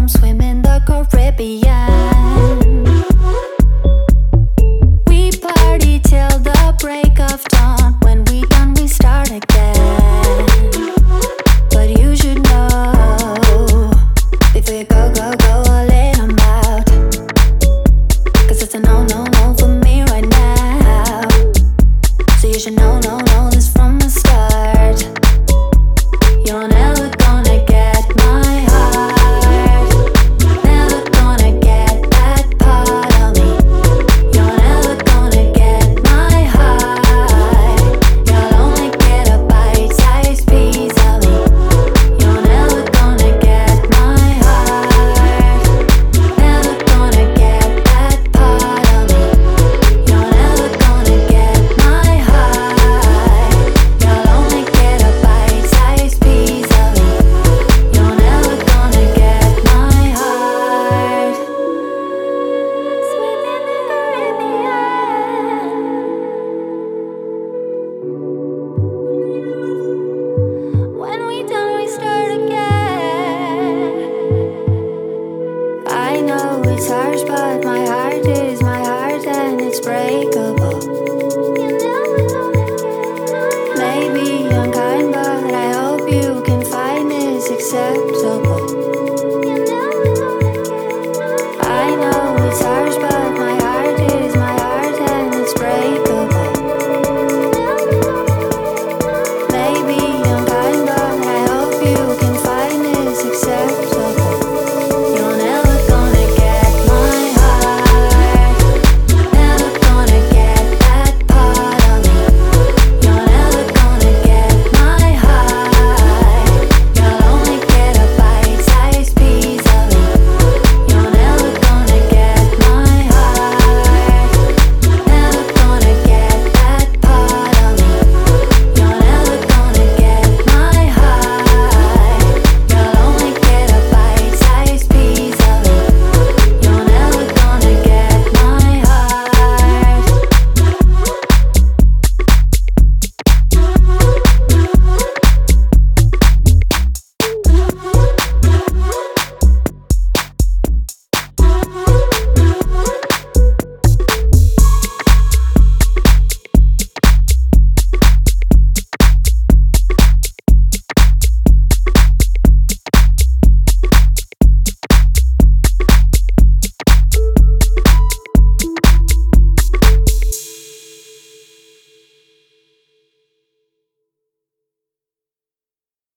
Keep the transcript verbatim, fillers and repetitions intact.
come swim in the Caribbean. We party till the break of dawn. When we done, we start again. But you should know, before you go, go, go, I'll lay 'em out. Cause it's a no, no, no for me right now. So you should know, no, know this from the start. You're never gonna get my heart. Never gonna get that part of me. You're never gonna get my heart. You'll only get a bite-sized piece of me. You're never gonna get my heart. Never gonna get that part of me. You're never gonna get my heart. You'll only get a bite-sized piece of me. You're never gonna get my heart. Swim in the Caribbean. When we done, we start again. I know it's harsh, but my heart is